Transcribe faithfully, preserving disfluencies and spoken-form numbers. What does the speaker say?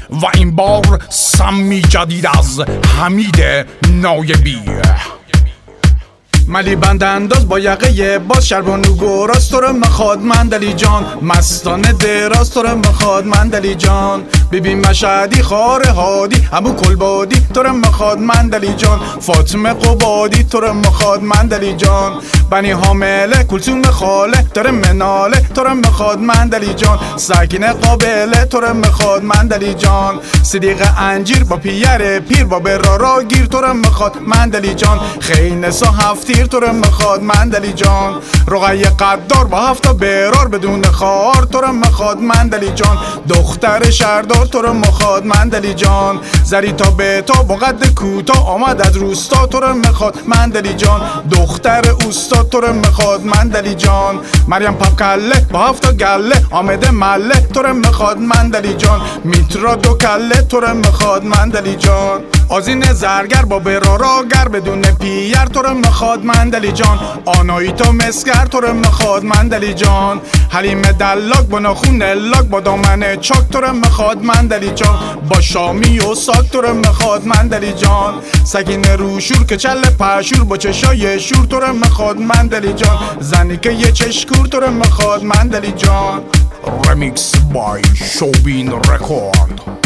و این بار سمی جدید از حمید نایبی. ملی بند انداز با یقه باز شربانو گراز تو رو مخواد مندلی جان، مستانه دراز تو رو مخواد مندلی جان. ببین مشهدی خاره هادی ابو کلبادی تو رو مخواد مندلی جان، فاطمه قبادی تو رو مخواد مندلی جان. بنی حامله کلثوم خاله داره مناله تو رو مخواد مندلی جان، سکینه قابله تو رو مخواد مندلی جان. صدیق انجیر با پیر پیر با برارا گیر تو رو مخواد مندلی جان، خین سا هفتی تو رو مخواد مندلی جان. رقیه قدار با هفتا برار بدون خار تو رو مخواد مندلی جان، دختر شهردار تو رو مخواد مندلی جان. زری تا به تا با قد کوتاه آمد از روستا تو رو مخواد مندلی جان، دختر اوستا تو رو مخواد مندلی جان. مریم پاپکله با هفتا گله آمده مله تو رو مخواد مندلی جان، میترا دو کله تو رو مخواد مندلی جان. آذین زرگر با برارا گر بدون پیر تو رو مخواد مندلی جان، آنایتا مسگر تو رو مخواد مندلی جان. حلیم دلاک با ناخون لاک با دامن چاک تو رو مخواد مندلی جان، با شامی و ساک تو رو مخواد مندلی جان. سگین روشور که چل پشور با چشای شور تو رو مخواد مندلی جان، زنی که یه چشکور تو رو مخواد مندلی جان. رمیکس بای شوبین رکورد.